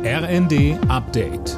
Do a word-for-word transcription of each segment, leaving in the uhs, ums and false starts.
R N D Update.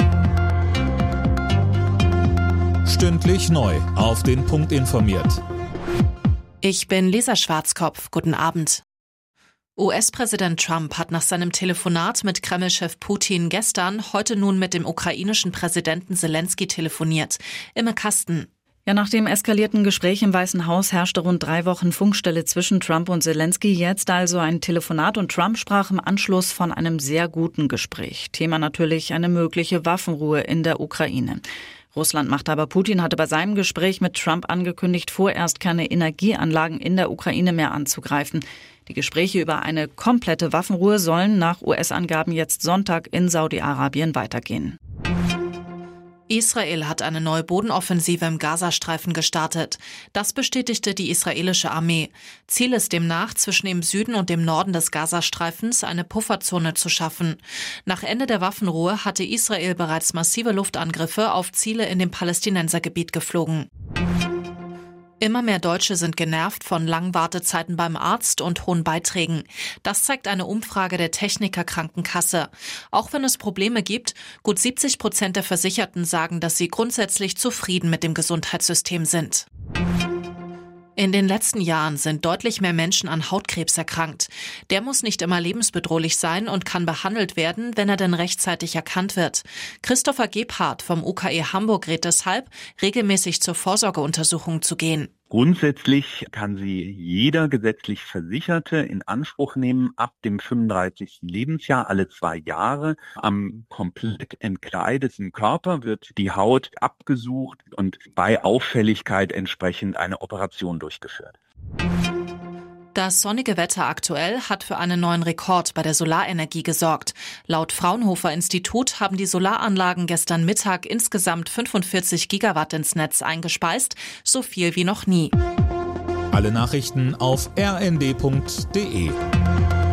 Stündlich neu auf den Punkt informiert. Ich bin Lisa Schwarzkopf. Guten Abend. U S-Präsident Trump hat nach seinem Telefonat mit Kreml-Chef Putin gestern heute nun mit dem ukrainischen Präsidenten Selenskyj telefoniert. Imme Kasten. Ja, nach dem eskalierten Gespräch im Weißen Haus herrschte rund drei Wochen Funkstille zwischen Trump und Selenskyj. Jetzt also ein Telefonat und Trump sprach im Anschluss von einem sehr guten Gespräch. Thema natürlich eine mögliche Waffenruhe in der Ukraine. Russlandmachthaber Putin hatte bei seinem Gespräch mit Trump angekündigt, vorerst keine Energieanlagen in der Ukraine mehr anzugreifen. Die Gespräche über eine komplette Waffenruhe sollen nach U S-Angaben jetzt Sonntag in Saudi-Arabien weitergehen. Israel hat eine neue Bodenoffensive im Gazastreifen gestartet. Das bestätigte die israelische Armee. Ziel ist demnach, zwischen dem Süden und dem Norden des Gazastreifens eine Pufferzone zu schaffen. Nach Ende der Waffenruhe hatte Israel bereits massive Luftangriffe auf Ziele in dem Palästinensergebiet geflogen. Immer mehr Deutsche sind genervt von langen Wartezeiten beim Arzt und hohen Beiträgen. Das zeigt eine Umfrage der Techniker Krankenkasse. Auch wenn es Probleme gibt, gut siebzig Prozent der Versicherten sagen, dass sie grundsätzlich zufrieden mit dem Gesundheitssystem sind. In den letzten Jahren sind deutlich mehr Menschen an Hautkrebs erkrankt. Der muss nicht immer lebensbedrohlich sein und kann behandelt werden, wenn er denn rechtzeitig erkannt wird. Christopher Gebhardt vom U K E Hamburg rät deshalb, regelmäßig zur Vorsorgeuntersuchung zu gehen. Grundsätzlich kann sie jeder gesetzlich Versicherte in Anspruch nehmen ab dem fünfunddreißigsten Lebensjahr, alle zwei Jahre. Am komplett entkleideten Körper wird die Haut abgesucht und bei Auffälligkeit entsprechend eine Operation durchgeführt. Das sonnige Wetter aktuell hat für einen neuen Rekord bei der Solarenergie gesorgt. Laut Fraunhofer Institut haben die Solaranlagen gestern Mittag insgesamt fünfundvierzig Gigawatt ins Netz eingespeist, so viel wie noch nie. Alle Nachrichten auf r n d punkt d e.